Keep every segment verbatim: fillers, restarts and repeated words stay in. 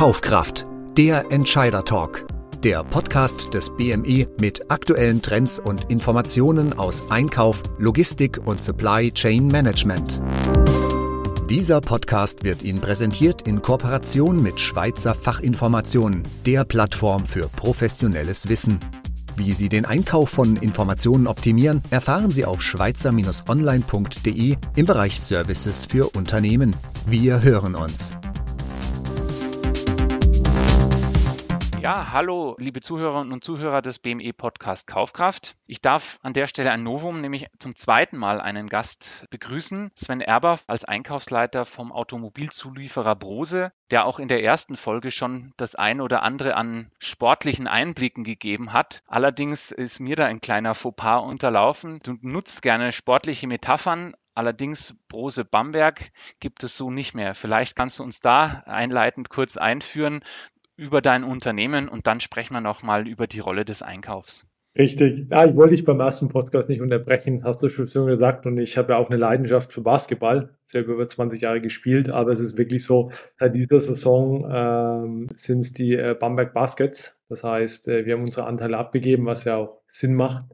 Kaufkraft, der Entscheider-Talk. Der Podcast des B M E mit aktuellen Trends und Informationen aus Einkauf, Logistik und Supply Chain Management. Dieser Podcast wird Ihnen präsentiert in Kooperation mit Schweizer Fachinformationen, der Plattform für professionelles Wissen. Wie Sie den Einkauf von Informationen optimieren, erfahren Sie auf schweizer online punkt de im Bereich Services für Unternehmen. Wir hören uns. Ja, hallo, liebe Zuhörerinnen und Zuhörer des B M E-Podcast Kaufkraft. Ich darf an der Stelle ein Novum, nämlich zum zweiten Mal einen Gast begrüßen, Sven Erber als Einkaufsleiter vom Automobilzulieferer Brose, der auch in der ersten Folge schon das ein oder andere an sportlichen Einblicken gegeben hat. Allerdings ist mir da ein kleiner Fauxpas unterlaufen. Du nutzt gerne sportliche Metaphern. Allerdings Brose Bamberg gibt es so nicht mehr. Vielleicht kannst du uns da einleitend kurz einführen über dein Unternehmen und dann sprechen wir nochmal über die Rolle des Einkaufs. Richtig. Ja, ich wollte dich beim ersten Podcast nicht unterbrechen, hast du schon so gesagt. Und ich habe ja auch eine Leidenschaft für Basketball. Ich habe über zwanzig Jahre gespielt, aber es ist wirklich so, seit dieser Saison ähm, sind es die äh, Bamberg Baskets. Das heißt, äh, wir haben unsere Anteile abgegeben, was ja auch Sinn macht.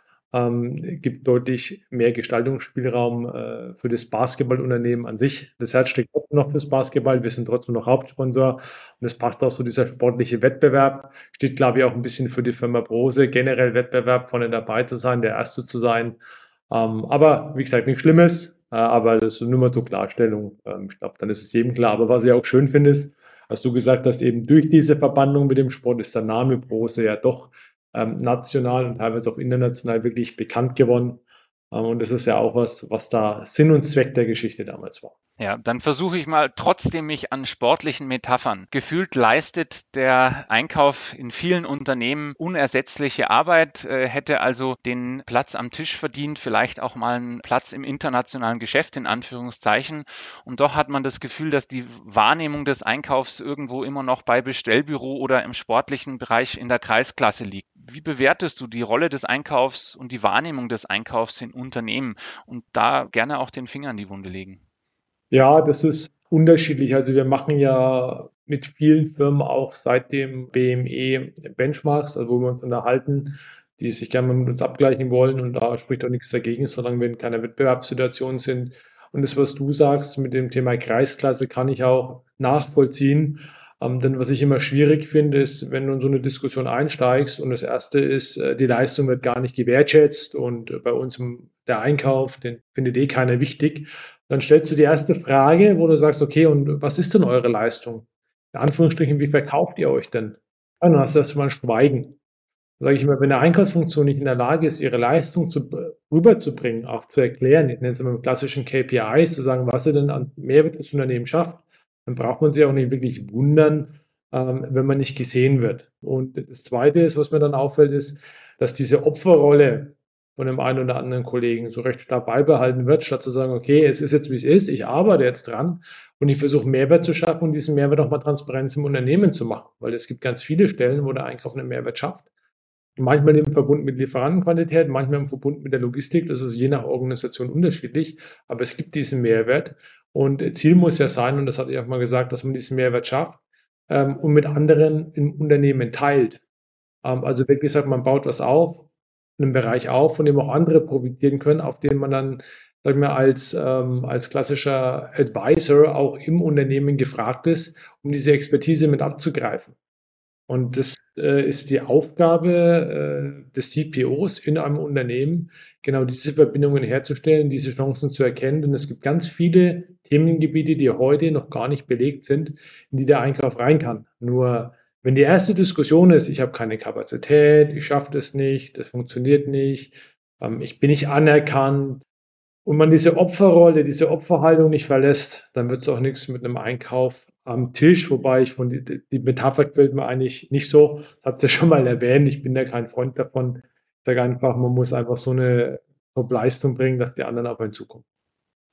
Ähm, gibt deutlich mehr Gestaltungsspielraum äh, für das Basketballunternehmen an sich. Das Herz steckt trotzdem noch fürs Basketball. Wir sind trotzdem noch Hauptsponsor und es passt auch so dieser sportliche Wettbewerb. Steht, glaube ich, auch ein bisschen für die Firma Brose. Generell Wettbewerb, vorne dabei zu sein, der Erste zu sein. Ähm, aber wie gesagt, nichts Schlimmes. Äh, aber das ist nur mal zur Klarstellung. Ähm, ich glaube, dann ist es jedem klar. Aber was ich auch schön finde, ist, was du gesagt hast, eben durch diese Verbandlung mit dem Sport ist der Name Brose ja doch Ähm, national und teilweise auch international wirklich bekannt geworden. Ähm, und das ist ja auch was, was da Sinn und Zweck der Geschichte damals war. Ja, dann versuche ich mal trotzdem mich an sportlichen Metaphern. Gefühlt leistet der Einkauf in vielen Unternehmen unersetzliche Arbeit, äh, hätte also den Platz am Tisch verdient, vielleicht auch mal einen Platz im internationalen Geschäft in Anführungszeichen. Und doch hat man das Gefühl, dass die Wahrnehmung des Einkaufs irgendwo immer noch bei Bestellbüro oder im sportlichen Bereich in der Kreisklasse liegt. Wie bewertest du die Rolle des Einkaufs und die Wahrnehmung des Einkaufs in Unternehmen und da gerne auch den Finger in die Wunde legen? Ja, das ist unterschiedlich. Also wir machen ja mit vielen Firmen auch seit dem B M E Benchmarks, also wo wir uns unterhalten, die sich gerne mal mit uns abgleichen wollen und da spricht auch nichts dagegen, solange wir in keiner Wettbewerbssituation sind. Und das, was du sagst mit dem Thema Kreisklasse, kann ich auch nachvollziehen. Ähm, denn was ich immer schwierig finde, ist, wenn du in so eine Diskussion einsteigst und das erste ist, äh, die Leistung wird gar nicht gewertschätzt und äh, bei uns im, der Einkauf, den findet eh keiner wichtig. Dann stellst du die erste Frage, wo du sagst, okay, und was ist denn eure Leistung? In Anführungsstrichen, wie verkauft ihr euch denn? Ja, dann hast du erstmal ein Schweigen. Da sage ich immer, wenn eine Einkaufsfunktion nicht in der Lage ist, ihre Leistung zu, rüberzubringen, auch zu erklären, ich nenne es immer mit klassischen K P Is, zu sagen, was sie denn an Mehrwert das Unternehmen schafft, dann braucht man sich auch nicht wirklich wundern, ähm, wenn man nicht gesehen wird. Und das Zweite ist, was mir dann auffällt, ist, dass diese Opferrolle von dem einen oder anderen Kollegen so recht stark beibehalten wird, statt zu sagen, okay, es ist jetzt wie es ist, ich arbeite jetzt dran und ich versuche Mehrwert zu schaffen und diesen Mehrwert auch mal Transparenz im Unternehmen zu machen, weil es gibt ganz viele Stellen, wo der Einkauf einen Mehrwert schafft. Manchmal im Verbund mit Lieferantenqualität, manchmal im Verbund mit der Logistik, das ist je nach Organisation unterschiedlich, aber es gibt diesen Mehrwert und Ziel muss ja sein, und das hatte ich auch mal gesagt, dass man diesen Mehrwert schafft ähm, und mit anderen im Unternehmen teilt. Ähm, also wirklich sagt, man baut was auf, einen Bereich auf, von dem auch andere profitieren können, auf den man dann, sagen wir, als, ähm, als klassischer Advisor auch im Unternehmen gefragt ist, um diese Expertise mit abzugreifen. Und das äh, ist die Aufgabe äh, des C P Os in einem Unternehmen, genau diese Verbindungen herzustellen, diese Chancen zu erkennen. Denn es gibt ganz viele Themengebiete, die heute noch gar nicht belegt sind, in die der Einkauf rein kann. Nur wenn die erste Diskussion ist, ich habe keine Kapazität, ich schaffe das nicht, das funktioniert nicht, ähm, ich bin nicht anerkannt, und man diese Opferrolle, diese Opferhaltung nicht verlässt, dann wird es auch nichts mit einem Einkauf am Tisch, wobei ich von die, die Metapher gefällt mir eigentlich nicht so, habt ihr schon mal erwähnt, ich bin da kein Freund davon. Ich sage einfach, man muss einfach so eine Top-Leistung bringen, dass die anderen auf einen zukommen.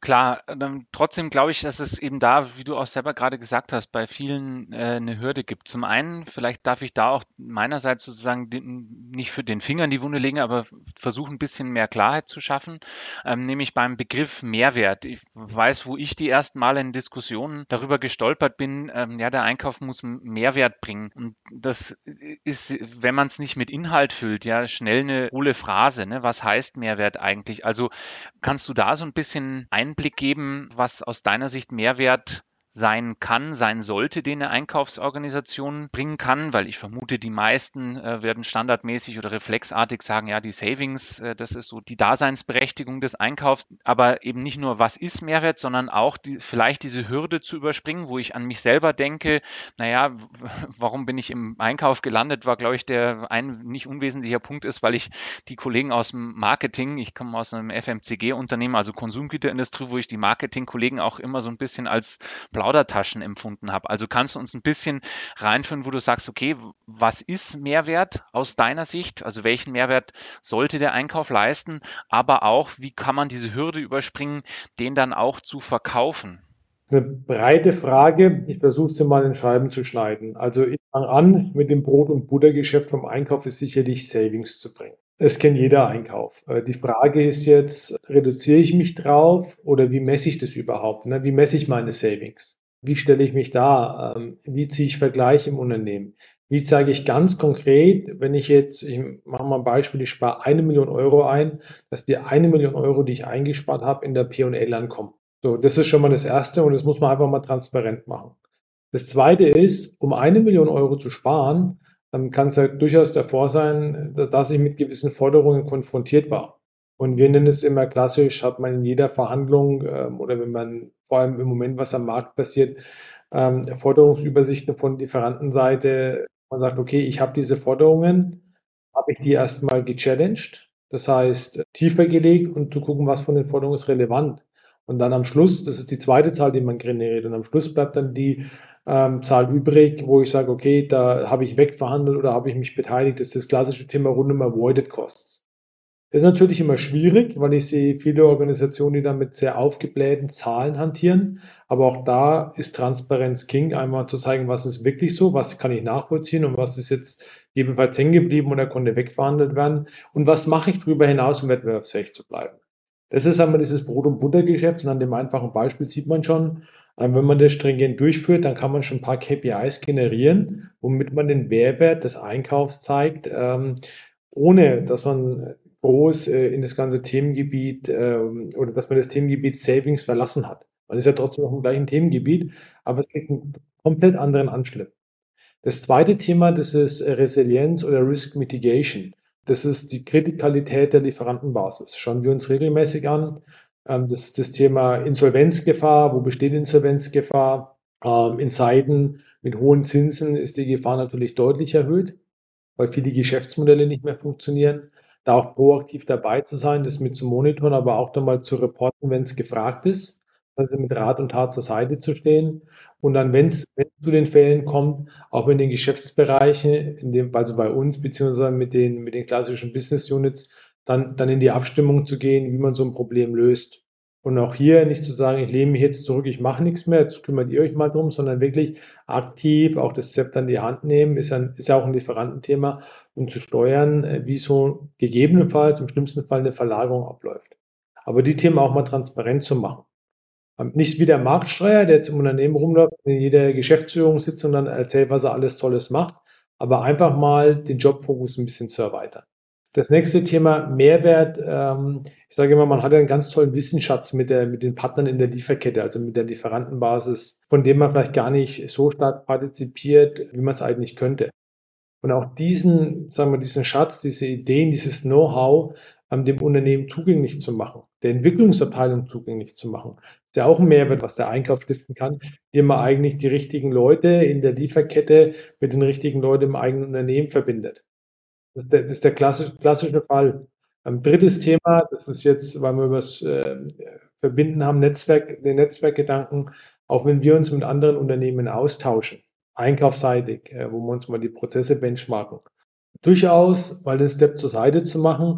Klar, ähm, trotzdem glaube ich, dass es eben da, wie du auch selber gerade gesagt hast, bei vielen äh, eine Hürde gibt. Zum einen, vielleicht darf ich da auch meinerseits sozusagen den, nicht für den Finger in die Wunde legen, aber versuchen, ein bisschen mehr Klarheit zu schaffen, ähm, nämlich beim Begriff Mehrwert. Ich weiß, wo ich die ersten Male in Diskussionen darüber gestolpert bin, ähm, ja, der Einkauf muss M- Mehrwert bringen. Und das ist, wenn man es nicht mit Inhalt füllt, ja, schnell eine hohle Phrase. Ne? Was heißt Mehrwert eigentlich? Also kannst du da so ein bisschen Einblick geben, was aus deiner Sicht Mehrwert sein kann, sein sollte, den eine Einkaufsorganisation bringen kann? Weil ich vermute, die meisten äh, werden standardmäßig oder reflexartig sagen, ja, die Savings, äh, das ist so die Daseinsberechtigung des Einkaufs, aber eben nicht nur, was ist Mehrwert, sondern auch die, vielleicht diese Hürde zu überspringen, wo ich an mich selber denke, naja, warum bin ich im Einkauf gelandet, war, glaube ich, der ein nicht unwesentlicher Punkt ist, weil ich die Kollegen aus dem Marketing, ich komme aus einem F M C G-Unternehmen, also Konsumgüterindustrie, wo ich die Marketingkollegen auch immer so ein bisschen als Plaudertaschen empfunden habe. Also kannst du uns ein bisschen reinführen, wo du sagst, okay, was ist Mehrwert aus deiner Sicht? Also welchen Mehrwert sollte der Einkauf leisten? Aber auch, wie kann man diese Hürde überspringen, den dann auch zu verkaufen? Eine breite Frage. Ich versuche sie mal in Scheiben zu schneiden. Also ich fange an mit dem Brot- und Buttergeschäft vom Einkauf ist sicherlich Savings zu bringen. Das kennt jeder Einkauf. Äh, Die Frage ist jetzt, reduziere ich mich drauf oder wie messe ich das überhaupt? Ne? Wie messe ich meine Savings? Wie stelle ich mich da? Ähm, Wie ziehe ich Vergleich im Unternehmen? Wie zeige ich ganz konkret, wenn ich jetzt, ich mache mal ein Beispiel, ich spare eine Million Euro ein, dass die eine Million Euro, die ich eingespart habe, in der P und L ankommen? So, das ist schon mal das Erste und das muss man einfach mal transparent machen. Das Zweite ist, um eine Million Euro zu sparen, ähm, kann es halt durchaus davor sein, da- dass ich mit gewissen Forderungen konfrontiert war. Und wir nennen es immer klassisch, hat man in jeder Verhandlung ähm, oder wenn man vor allem im Moment, was am Markt passiert, ähm, Forderungsübersichten von Lieferantenseite. Man sagt, okay, ich habe diese Forderungen, habe ich die erstmal gechallenged, das heißt tiefer gelegt und zu gucken, was von den Forderungen ist relevant. Und dann am Schluss, das ist die zweite Zahl, die man generiert, und am Schluss bleibt dann die ähm, Zahl übrig, wo ich sage, okay, da habe ich wegverhandelt oder habe ich mich beteiligt. Das ist das klassische Thema rund um Avoided Costs. Das ist natürlich immer schwierig, weil ich sehe viele Organisationen, die dann mit sehr aufgeblähten Zahlen hantieren. Aber auch da ist Transparenz King, einmal zu zeigen, was ist wirklich so, was kann ich nachvollziehen und was ist jetzt jedenfalls hängen geblieben oder konnte wegverhandelt werden und was mache ich darüber hinaus, um wettbewerbsfähig zu bleiben. Das ist einmal dieses Brot- und Buttergeschäft und an dem einfachen Beispiel sieht man schon, ähm, wenn man das stringent durchführt, dann kann man schon ein paar K P Is generieren, womit man den Mehrwert des Einkaufs zeigt, ähm, ohne dass man groß äh, in das ganze Themengebiet ähm, oder dass man das Themengebiet Savings verlassen hat. Man ist ja trotzdem noch im gleichen Themengebiet, aber es kriegt einen komplett anderen Anschluss. Das zweite Thema, das ist äh, Resilienz oder Risk Mitigation. Das ist die Kritikalität der Lieferantenbasis. Schauen wir uns regelmäßig an. Ähm, das ist das Thema Insolvenzgefahr. Wo besteht Insolvenzgefahr? Ähm, in Zeiten mit hohen Zinsen ist die Gefahr natürlich deutlich erhöht, weil viele Geschäftsmodelle nicht mehr funktionieren. Da auch proaktiv dabei zu sein, das mit zu monitoren, aber auch dann mal zu reporten, wenn es gefragt ist, also mit Rat und Tat zur Seite zu stehen. Und dann, wenn es zu den Fällen kommt, auch in den Geschäftsbereichen, in dem, also bei uns, beziehungsweise mit den, mit den klassischen Business Units, dann, dann in die Abstimmung zu gehen, wie man so ein Problem löst. Und auch hier nicht zu sagen, ich lehne mich jetzt zurück, ich mache nichts mehr, jetzt kümmert ihr euch mal drum, sondern wirklich aktiv auch das Zepter in die Hand nehmen, ist ja, ist ja auch ein Lieferantenthema, um zu steuern, äh, wie so gegebenenfalls im schlimmsten Fall eine Verlagerung abläuft. Aber die Themen auch mal transparent zu machen. Ähm, Nicht wie der Marktschreier, der jetzt im Unternehmen rumläuft, in jeder Geschäftsführung sitzt und dann erzählt, was er alles Tolles macht, aber einfach mal den Jobfokus ein bisschen zu erweitern. Das nächste Thema Mehrwert. Ähm, ich sage immer, man hat ja einen ganz tollen Wissensschatz mit der, mit den Partnern in der Lieferkette, also mit der Lieferantenbasis, von dem man vielleicht gar nicht so stark partizipiert, wie man es eigentlich könnte. Und auch diesen, sagen wir, diesen Schatz, diese Ideen, dieses Know-how ähm, dem Unternehmen zugänglich zu machen, der Entwicklungsabteilung zugänglich zu machen, ist ja auch ein Mehrwert, was der Einkauf stiften kann, indem man eigentlich die richtigen Leute in der Lieferkette mit den richtigen Leuten im eigenen Unternehmen verbindet. Das ist der, das ist der klassische, klassische Fall. Ein drittes Thema, das ist jetzt, weil wir über das äh, Verbinden haben, Netzwerk, den Netzwerkgedanken, auch wenn wir uns mit anderen Unternehmen austauschen, einkaufsseitig, äh, wo wir uns mal die Prozesse benchmarken. Durchaus, weil den Step zur Seite zu machen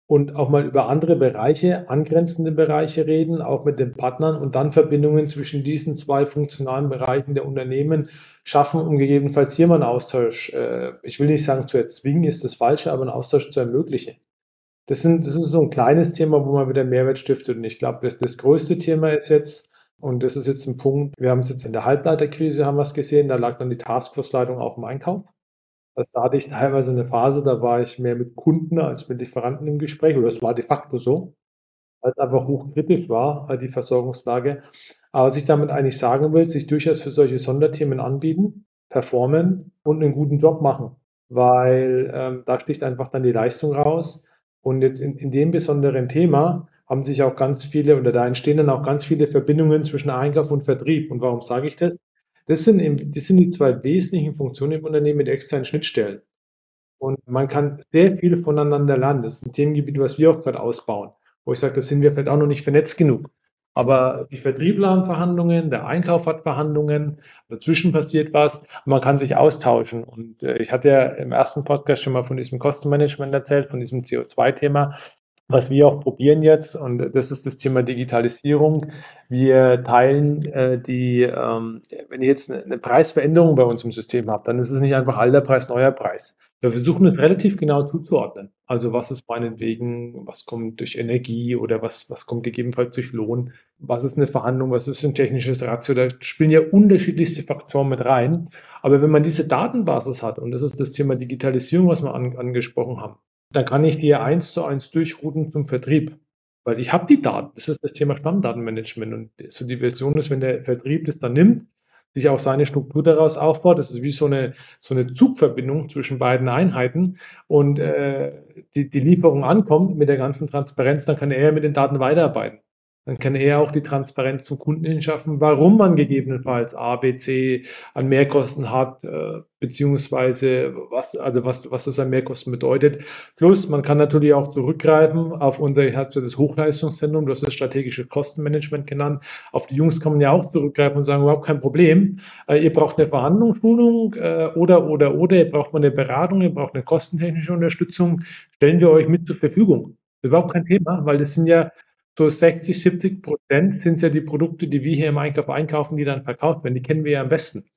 und auch mal über andere Bereiche, angrenzende Bereiche reden, auch mit den Partnern und dann Verbindungen zwischen diesen zwei funktionalen Bereichen der Unternehmen schaffen, um gegebenenfalls hier mal einen Austausch, äh, ich will nicht sagen zu erzwingen, ist das Falsche, aber einen Austausch zu ermöglichen. Das sind, das ist so ein kleines Thema, wo man wieder Mehrwert stiftet. Und ich glaube, das, das größte Thema ist jetzt, und das ist jetzt ein Punkt, wir haben es jetzt in der Halbleiterkrise, haben wir es gesehen, da lag dann die Taskforce-Leitung auch im Einkauf. Also da hatte ich teilweise eine Phase, da war ich mehr mit Kunden als mit Lieferanten im Gespräch, oder das war de facto so, weil es einfach hochkritisch war, halt die Versorgungslage. Aber was ich damit eigentlich sagen will, sich durchaus für solche Sonderthemen anbieten, performen und einen guten Job machen, weil ähm, da sticht einfach dann die Leistung raus. Und jetzt in, in dem besonderen Thema haben sich auch ganz viele, oder da entstehen dann auch ganz viele Verbindungen zwischen Einkauf und Vertrieb. Und warum sage ich das? Das sind, im, das sind die zwei wesentlichen Funktionen im Unternehmen mit externen Schnittstellen. Und man kann sehr viel voneinander lernen. Das ist ein Themengebiet, was wir auch gerade ausbauen, wo ich sage, da sind wir vielleicht auch noch nicht vernetzt genug. Aber die Vertriebler haben Verhandlungen, der Einkauf hat Verhandlungen, dazwischen passiert was, man kann sich austauschen. Und äh, ich hatte ja im ersten Podcast schon mal von diesem Kostenmanagement erzählt, von diesem C O zwei Thema, was wir auch probieren jetzt, und das ist das Thema Digitalisierung. Wir teilen äh, die, ähm, wenn ihr jetzt eine, eine Preisveränderung bei uns im System habt, dann ist es nicht einfach alter Preis, neuer Preis. Wir versuchen es relativ genau zuzuordnen. Also was ist meinetwegen, was kommt durch Energie oder was, was kommt gegebenenfalls durch Lohn, was ist eine Verhandlung, was ist ein technisches Ratio, da spielen ja unterschiedlichste Faktoren mit rein. Aber wenn man diese Datenbasis hat, und das ist das Thema Digitalisierung, was wir an, angesprochen haben, dann kann ich die ja eins zu eins durchrouten zum Vertrieb. Weil ich habe die Daten. Das ist das Thema Stammdatenmanagement. Und so die Version ist, wenn der Vertrieb das dann nimmt, sich auch seine Struktur daraus aufbaut. Das ist wie so eine, so eine Zugverbindung zwischen beiden Einheiten und äh, die, die Lieferung ankommt mit der ganzen Transparenz, dann kann er mit den Daten weiterarbeiten. Dann kann er auch die Transparenz zum Kunden hin schaffen, warum man gegebenenfalls A, B, C an Mehrkosten hat, äh, beziehungsweise was, also was, was das an Mehrkosten bedeutet. Plus, man kann natürlich auch zurückgreifen auf unser, ich hatte das Hochleistungszentrum, du hast das strategische Kostenmanagement genannt. Auf die Jungs kann man ja auch zurückgreifen und sagen, überhaupt kein Problem. Äh, ihr braucht eine Verhandlungsschulung äh, oder, oder, oder, ihr braucht mal eine Beratung, ihr braucht eine kostentechnische Unterstützung. Stellen wir euch mit zur Verfügung. Überhaupt kein Thema, weil das sind ja so sechzig, siebzig Prozent sind ja die Produkte, die wir hier im Einkauf einkaufen, die dann verkauft werden. Die kennen wir ja am besten.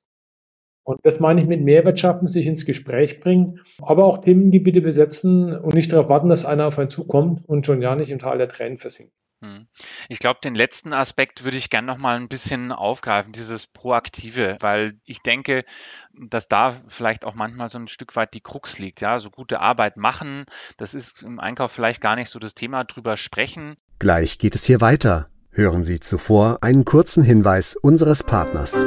Und das meine ich mit Mehrwert schaffen, sich ins Gespräch bringen, aber auch Themengebiete besetzen und nicht darauf warten, dass einer auf einen zukommt und schon ja nicht im Tal der Tränen versinkt. Ich glaube, den letzten Aspekt würde ich gerne noch mal ein bisschen aufgreifen, dieses Proaktive, weil ich denke, dass da vielleicht auch manchmal so ein Stück weit die Krux liegt. Ja, so gute Arbeit machen, das ist im Einkauf vielleicht gar nicht so das Thema, drüber sprechen. Gleich geht es hier weiter. Hören Sie zuvor einen kurzen Hinweis unseres Partners.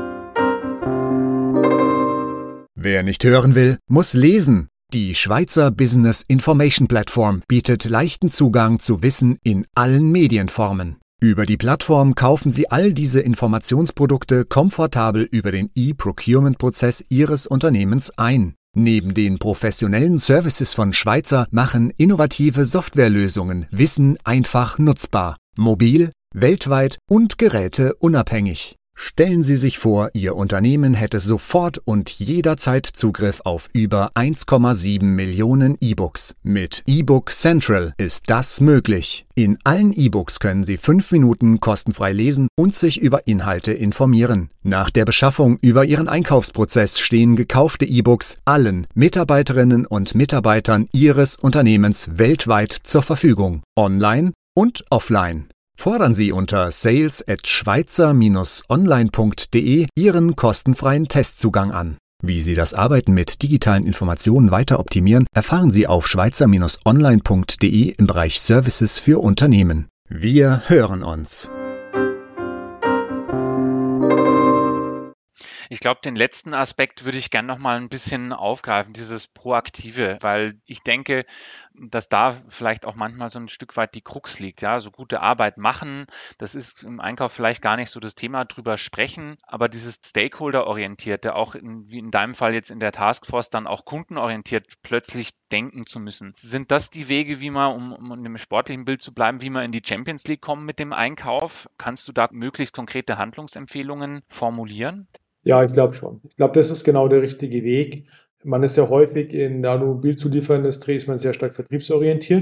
Wer nicht hören will, muss lesen. Die Schweizer Business Information Plattform bietet leichten Zugang zu Wissen in allen Medienformen. Über die Plattform kaufen Sie all diese Informationsprodukte komfortabel über den E-Procurement-Prozess Ihres Unternehmens ein. Neben den professionellen Services von Schweizer machen innovative Softwarelösungen Wissen einfach nutzbar, mobil, weltweit und geräteunabhängig. Stellen Sie sich vor, Ihr Unternehmen hätte sofort und jederzeit Zugriff auf über eins Komma sieben Millionen E-Books. Mit eBook Central ist das möglich. In allen E-Books können Sie fünf Minuten kostenfrei lesen und sich über Inhalte informieren. Nach der Beschaffung über Ihren Einkaufsprozess stehen gekaufte E-Books allen Mitarbeiterinnen und Mitarbeitern Ihres Unternehmens weltweit zur Verfügung, online und offline. Fordern Sie unter sales at schweizer Bindestrich online punkt de Ihren kostenfreien Testzugang an. Wie Sie das Arbeiten mit digitalen Informationen weiter optimieren, erfahren Sie auf schweizer Bindestrich online punkt de im Bereich Services für Unternehmen. Wir hören uns. Ich glaube, den letzten Aspekt würde ich gerne noch mal ein bisschen aufgreifen, dieses Proaktive, weil ich denke, dass da vielleicht auch manchmal so ein Stück weit die Krux liegt. Ja, so gute Arbeit machen, das ist im Einkauf vielleicht gar nicht so das Thema, drüber sprechen, aber dieses Stakeholder-orientierte, auch in, wie in deinem Fall jetzt in der Taskforce, dann auch kundenorientiert plötzlich denken zu müssen. Sind das die Wege, wie man, um, um in dem sportlichen Bild zu bleiben, wie man in die Champions League kommen mit dem Einkauf? Kannst du da möglichst konkrete Handlungsempfehlungen formulieren? Ja, ich glaube schon. Ich glaube, das ist genau der richtige Weg. Man ist ja häufig in der Automobilzulieferindustrie ist man sehr stark vertriebsorientiert.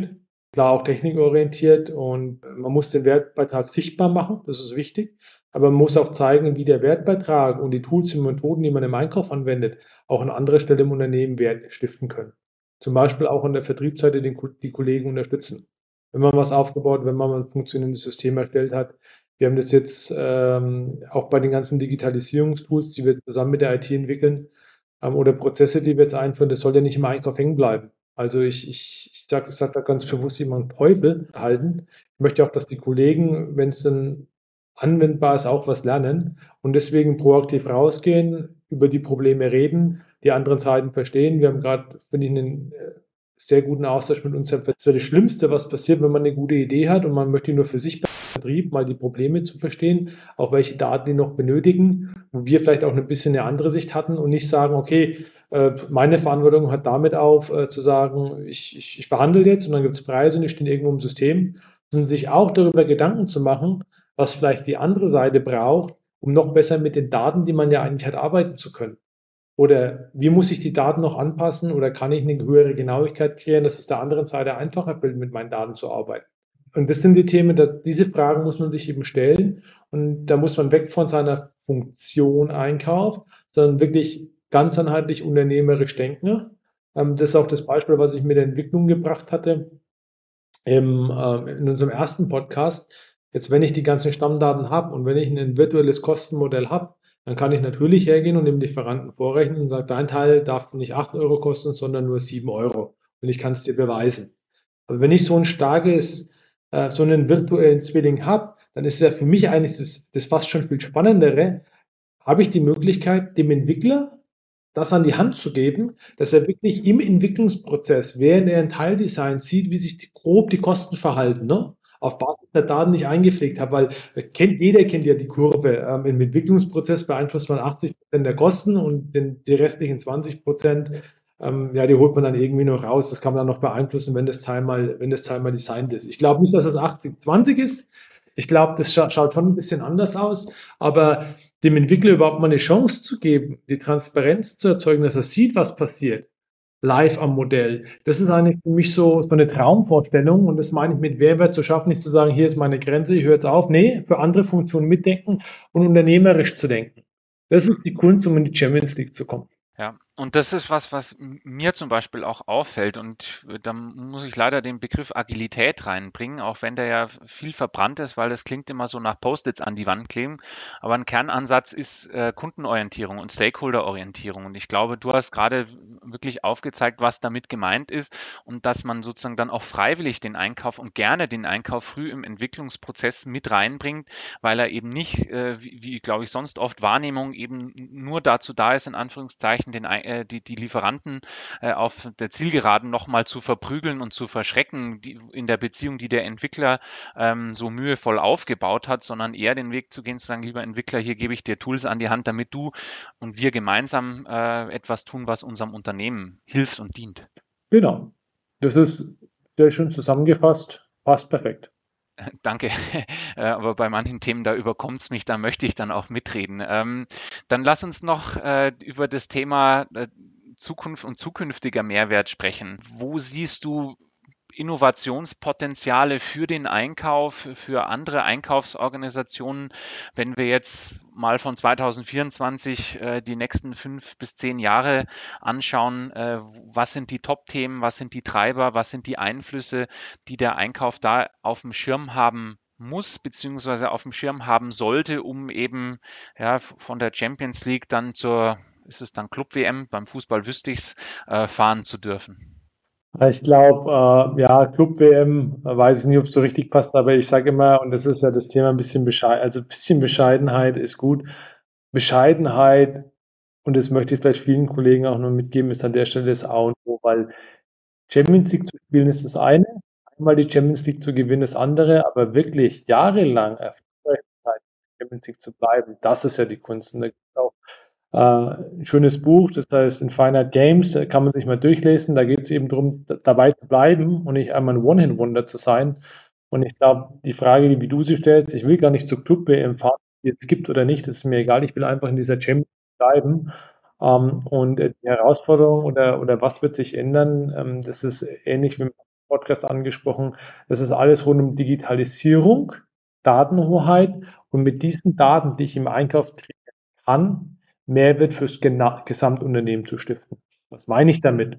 klar auch technikorientiert und man muss den Wertbeitrag sichtbar machen, das ist wichtig. Aber man muss auch zeigen, wie der Wertbeitrag und die Tools und Methoden, die man im Einkauf anwendet, auch an anderer Stelle im Unternehmen Wert stiften können. Zum Beispiel auch an der Vertriebsseite den, die Kollegen unterstützen. Wenn man was aufgebaut, wenn man ein funktionierendes System erstellt hat. Wir haben das jetzt ähm, auch bei den ganzen Digitalisierungstools, die wir zusammen mit der I T entwickeln, ähm, oder Prozesse, die wir jetzt einführen, das soll ja nicht im Einkauf hängen bleiben. Also ich, ich, ich sage ich sag da ganz bewusst jemand Teufel halten. Ich möchte auch, dass die Kollegen, wenn es dann anwendbar ist, auch was lernen und deswegen proaktiv rausgehen, über die Probleme reden, die anderen Seiten verstehen. Wir haben gerade, finde ich, einen äh, sehr guten Austausch mit uns. Das wäre das Schlimmste, was passiert, wenn man eine gute Idee hat und man möchte nur für sich Vertrieb mal die Probleme zu verstehen, auch welche Daten die noch benötigen, wo wir vielleicht auch ein bisschen eine andere Sicht hatten und nicht sagen, okay, äh, meine Verantwortung hat damit auf, äh, zu sagen, ich, ich, ich verhandle jetzt und dann gibt es Preise und die stehen irgendwo im System, sondern sich auch darüber Gedanken zu machen, was vielleicht die andere Seite braucht, um noch besser mit den Daten, die man ja eigentlich hat, arbeiten zu können. Oder wie muss ich die Daten noch anpassen oder kann ich eine höhere Genauigkeit kreieren, dass es der anderen Seite einfacher fällt, mit meinen Daten zu arbeiten? Und das sind die Themen, dass diese Fragen muss man sich eben stellen. Und da muss man weg von seiner Funktion Einkauf, sondern wirklich ganzheitlich unternehmerisch denken. Ähm, das ist auch das Beispiel, was ich mit der Entwicklung gebracht hatte im, ähm, in unserem ersten Podcast. Jetzt, wenn ich die ganzen Stammdaten habe und wenn ich ein virtuelles Kostenmodell habe, dann kann ich natürlich hergehen und dem Lieferanten vorrechnen und sagen, dein Teil darf nicht acht Euro kosten, sondern nur sieben Euro. Und ich kann es dir beweisen. Aber wenn ich so ein starkes, äh, so einen virtuellen Zwilling habe, dann ist ja für mich eigentlich das, das fast schon viel Spannendere. Habe ich die Möglichkeit, dem Entwickler das an die Hand zu geben, dass er wirklich im Entwicklungsprozess, während er ein Teildesign sieht, wie sich die, grob die Kosten verhalten, ne? Auf Basis der Daten nicht eingepflegt habe, weil kennt, jeder kennt ja die Kurve. Ähm, Im Entwicklungsprozess beeinflusst man achtzig Prozent der Kosten und den, die restlichen zwanzig Prozent, ähm, ja, die holt man dann irgendwie noch raus. Das kann man dann noch beeinflussen, wenn das Teil mal, wenn das Teil mal designt ist. Ich glaube nicht, dass es achtzig zwanzig ist. Ich glaube, das scha schaut schon ein bisschen anders aus, aber dem Entwickler überhaupt mal eine Chance zu geben, die Transparenz zu erzeugen, dass er sieht, was passiert, live am Modell. Das ist eigentlich für mich so, so eine Traumvorstellung und das meine ich mit Mehrwert zu schaffen, nicht zu sagen, hier ist meine Grenze, ich höre jetzt auf. Nee, für andere Funktionen mitdenken und unternehmerisch zu denken. Das ist die Kunst, um in die Champions League zu kommen. Ja, und das ist was, was mir zum Beispiel auch auffällt. Und da muss ich leider den Begriff Agilität reinbringen, auch wenn der ja viel verbrannt ist, weil das klingt immer so nach Post-its an die Wand kleben. Aber ein Kernansatz ist äh, Kundenorientierung und Stakeholderorientierung. Und ich glaube, du hast gerade wirklich aufgezeigt, was damit gemeint ist und dass man sozusagen dann auch freiwillig den Einkauf und gerne den Einkauf früh im Entwicklungsprozess mit reinbringt, weil er eben nicht, äh, wie, wie glaube ich, sonst oft Wahrnehmung eben nur dazu da ist, in Anführungszeichen, den, äh, die, die Lieferanten äh, auf der Zielgeraden nochmal zu verprügeln und zu verschrecken die, in der Beziehung, die der Entwickler ähm, so mühevoll aufgebaut hat, sondern eher den Weg zu gehen, zu sagen, lieber Entwickler, hier gebe ich dir Tools an die Hand, damit du und wir gemeinsam äh, etwas tun, was unserem Unternehmen hilft und dient. Genau. Das ist sehr schön zusammengefasst. Passt perfekt. Danke, aber bei manchen Themen, da überkommt es mich, da möchte ich dann auch mitreden. Ähm, dann lass uns noch äh, über das Thema äh, Zukunft und zukünftiger Mehrwert sprechen. Wo siehst du Innovationspotenziale für den Einkauf, für andere Einkaufsorganisationen, wenn wir jetzt mal von zwanzig vierundzwanzig äh, die nächsten fünf bis zehn Jahre anschauen, äh, was sind die Top-Themen, was sind die Treiber, was sind die Einflüsse, die der Einkauf da auf dem Schirm haben muss, beziehungsweise auf dem Schirm haben sollte, um eben ja, von der Champions League dann zur, ist es dann Club-W M, beim Fußball wüsste ich es, äh, fahren zu dürfen. Ich glaube, äh, ja, Club-W M, äh, weiß ich nicht, ob es so richtig passt, aber ich sage immer, und das ist ja das Thema, ein bisschen Bescheid, also ein bisschen Bescheidenheit ist gut. Bescheidenheit, und das möchte ich vielleicht vielen Kollegen auch nur mitgeben, ist an der Stelle das A und O, weil Champions League zu spielen ist das eine, einmal die Champions League zu gewinnen das andere, aber wirklich jahrelang erfolgreich in der Champions League zu bleiben, das ist ja die Kunst. Und da gibt es auch äh, ein schönes Buch, das heißt Infinite Games, da kann man sich mal durchlesen. Da geht es eben darum, da- dabei zu bleiben und nicht einmal ein One-Hit-Wonder zu sein. Und ich glaube, die Frage, die wie du sie stellst, ich will gar nicht zur Club-W M fahren, die es gibt oder nicht, ist mir egal. Ich will einfach in dieser Champions League bleiben. Ähm, und äh, die Herausforderung oder, oder was wird sich ändern, ähm, das ist ähnlich wie Podcast angesprochen. Das ist alles rund um Digitalisierung, Datenhoheit und mit diesen Daten, die ich im Einkauf kriegen kann, Mehrwert fürs Gena- Gesamtunternehmen zu stiften. Was meine ich damit?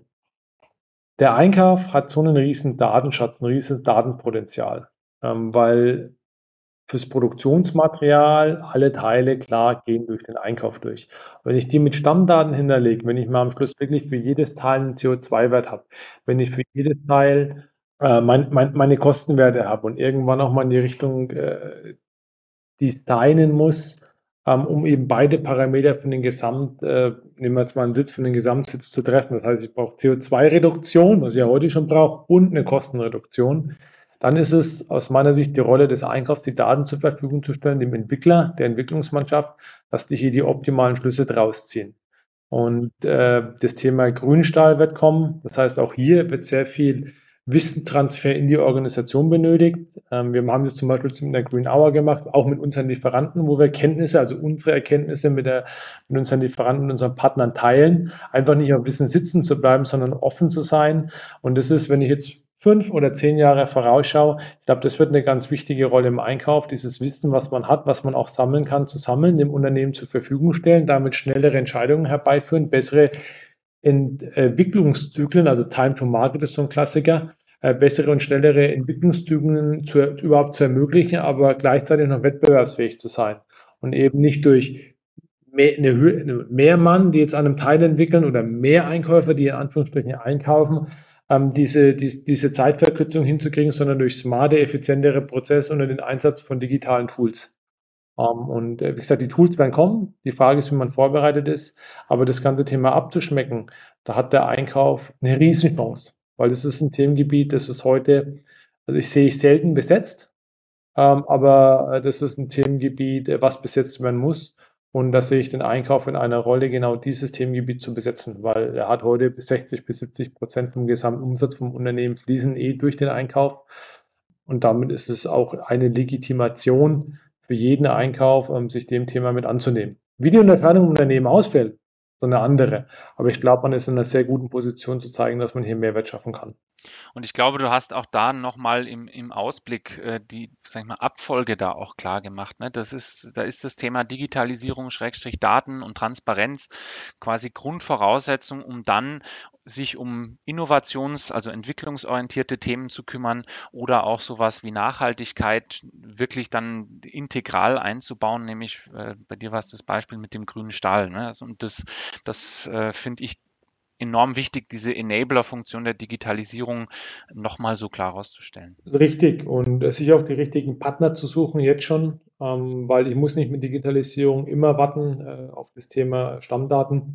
Der Einkauf hat so einen riesen Datenschatz, ein riesen Datenpotenzial, ähm, weil fürs Produktionsmaterial alle Teile klar gehen durch den Einkauf durch. Wenn ich die mit Stammdaten hinterlege, wenn ich mal am Schluss wirklich für jedes Teil einen C O zwei Wert habe, wenn ich für jedes Teil äh, mein, mein, meine Kostenwerte habe und irgendwann auch mal in die Richtung äh, designen muss, ähm, um eben beide Parameter für den Gesamt, äh, nehmen wir jetzt mal einen Sitz für den Gesamtsitz zu treffen. Das heißt, ich brauche C O zwei Reduktion, was ich ja heute schon brauche, und eine Kostenreduktion. Dann ist es aus meiner Sicht die Rolle des Einkaufs, die Daten zur Verfügung zu stellen, dem Entwickler, der Entwicklungsmannschaft, dass die hier die optimalen Schlüsse draus ziehen. Und äh, das Thema Grünstahl wird kommen. Das heißt, auch hier wird sehr viel Wissentransfer in die Organisation benötigt. Ähm, wir haben das zum Beispiel mit der Green Hour gemacht, auch mit unseren Lieferanten, wo wir Kenntnisse, also unsere Erkenntnisse mit, der, mit unseren Lieferanten und unseren Partnern teilen. Einfach nicht auf Wissen sitzen zu bleiben, sondern offen zu sein. Und das ist, wenn ich jetzt fünf oder zehn Jahre vorausschaue, ich glaube, das wird eine ganz wichtige Rolle im Einkauf, dieses Wissen, was man hat, was man auch sammeln kann, zu sammeln, dem Unternehmen zur Verfügung stellen, damit schnellere Entscheidungen herbeiführen, bessere Entwicklungszyklen, also Time to Market ist so ein Klassiker, äh, bessere und schnellere Entwicklungszyklen zu, überhaupt zu ermöglichen, aber gleichzeitig noch wettbewerbsfähig zu sein und eben nicht durch mehr, eine Höhe, mehr Mann, die jetzt an einem Teil entwickeln oder mehr Einkäufer, die in Anführungsstrichen einkaufen, ähm, diese, die, diese Zeitverkürzung hinzukriegen, sondern durch smarte, effizientere Prozesse und den Einsatz von digitalen Tools. Um, und äh, wie gesagt, die Tools werden kommen. Die Frage ist, wie man vorbereitet ist. Aber das ganze Thema abzuschmecken, da hat der Einkauf eine Riesenchance, weil das ist ein Themengebiet, das ist heute, also ich sehe ich selten besetzt, ähm, aber äh, das ist ein Themengebiet, äh, was besetzt werden muss. Und da sehe ich den Einkauf in einer Rolle, genau dieses Themengebiet zu besetzen, weil er hat heute sechzig bis siebzig Prozent vom Gesamtumsatz vom Unternehmen fließen eh durch den Einkauf. Und damit ist es auch eine Legitimation für jeden Einkauf, ähm, sich dem Thema mit anzunehmen. Wie die Unterteilung im Unternehmen ausfällt, so eine andere. Aber ich glaube, man ist in einer sehr guten Position zu zeigen, dass man hier Mehrwert schaffen kann. Und ich glaube, du hast auch da nochmal im, im Ausblick äh, die, sag ich mal, Abfolge da auch klar gemacht. Ne? Das ist, da ist das Thema Digitalisierung, Schrägstrich Daten und Transparenz quasi Grundvoraussetzung, um dann sich um innovations-, also entwicklungsorientierte Themen zu kümmern oder auch sowas wie Nachhaltigkeit wirklich dann integral einzubauen, nämlich äh, bei dir war es das Beispiel mit dem grünen Stahl. Ne? Also, und das, das äh, finde ich enorm wichtig, diese Enabler-Funktion der Digitalisierung nochmal so klar herauszustellen. Richtig. Und äh, sich auch die richtigen Partner zu suchen, jetzt schon, ähm, weil ich muss nicht mit Digitalisierung immer warten äh, auf das Thema Stammdaten.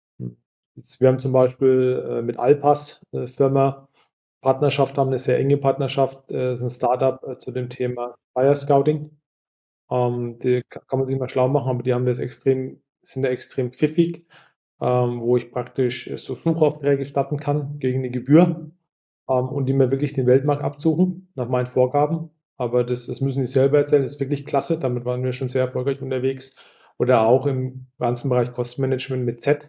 Jetzt, wir haben zum Beispiel äh, mit Alpas äh, Firma Partnerschaft, haben eine sehr enge Partnerschaft, äh, ist ein Startup äh, zu dem Thema Fire Scouting. Ähm, die ka- kann man sich mal schlau machen, aber die haben das extrem, sind da extrem pfiffig, ähm, wo ich praktisch äh, so Suchaufträge starten kann gegen eine Gebühr, ähm, und die mir wirklich den Weltmarkt absuchen nach meinen Vorgaben. Aber das, das müssen die selber erzählen, das ist wirklich klasse, damit waren wir schon sehr erfolgreich unterwegs. Oder auch im ganzen Bereich Kostenmanagement mit Z.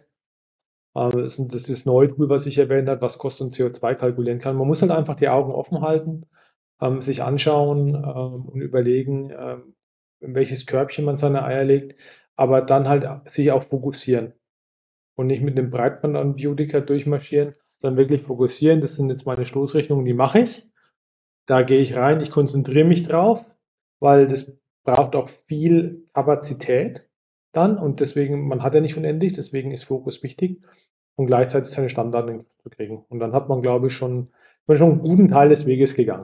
Äh, das ist das ist das neue Tool, was ich erwähnt habe, was Kosten und C O zwei kalkulieren kann. Man muss halt einfach die Augen offen halten, ähm, sich anschauen ähm, und überlegen, ähm, in welches Körbchen man seine Eier legt, aber dann halt sich auch fokussieren und nicht mit einem Breitbandantibiotika durchmarschieren, sondern wirklich fokussieren. Das sind jetzt meine Stoßrichtungen, die mache ich. Da gehe ich rein, ich konzentriere mich drauf, weil das braucht auch viel Kapazität dann und deswegen, man hat ja nicht unendlich, deswegen ist Fokus wichtig und gleichzeitig seine Stammdaten zu kriegen. Und dann hat man, glaube ich, schon, schon einen guten Teil des Weges gegangen.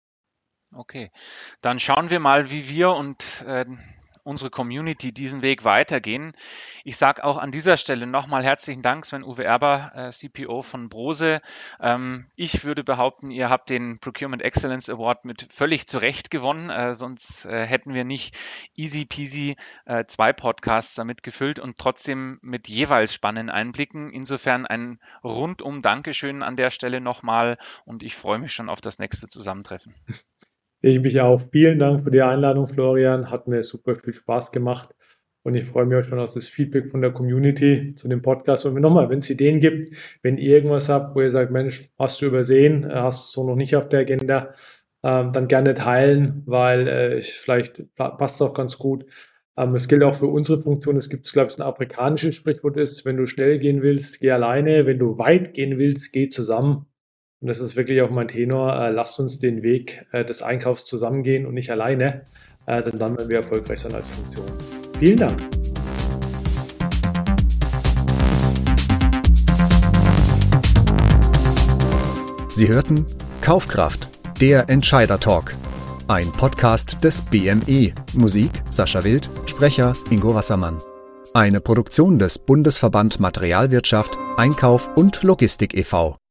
Okay, dann schauen wir mal, wie wir und äh, unsere Community diesen Weg weitergehen. Ich sage auch an dieser Stelle nochmal herzlichen Dank, Sven-Uwe Erber, äh, C P O von Brose. Ähm, ich würde behaupten, ihr habt den Procurement Excellence Award mit völlig zu Recht gewonnen, äh, sonst äh, hätten wir nicht easy peasy äh, zwei Podcasts damit gefüllt und trotzdem mit jeweils spannenden Einblicken. Insofern ein rundum Dankeschön an der Stelle nochmal und ich freue mich schon auf das nächste Zusammentreffen. Ich mich auch. Vielen Dank für die Einladung, Florian. Hat mir super viel Spaß gemacht. Und ich freue mich auch schon auf das Feedback von der Community zu dem Podcast. Und nochmal, wenn es Ideen gibt, wenn ihr irgendwas habt, wo ihr sagt, Mensch, hast du übersehen, hast du so noch nicht auf der Agenda, ähm, dann gerne teilen, weil äh, ich, vielleicht passt es auch ganz gut. Ähm, es gilt auch für unsere Funktion. Es gibt, glaube ich, ein afrikanisches Sprichwort ist, wenn du schnell gehen willst, geh alleine. Wenn du weit gehen willst, geh zusammen. Und das ist wirklich auch mein Tenor. Äh, lasst uns den Weg äh, des Einkaufs zusammengehen und nicht alleine. Äh, denn dann werden wir erfolgreich sein als Funktion. Vielen Dank. Sie hörten Kaufkraft, der Entscheider-Talk. Ein Podcast des B M E. Musik Sascha Wild, Sprecher Ingo Wassermann. Eine Produktion des Bundesverband Materialwirtschaft, Einkauf und Logistik e V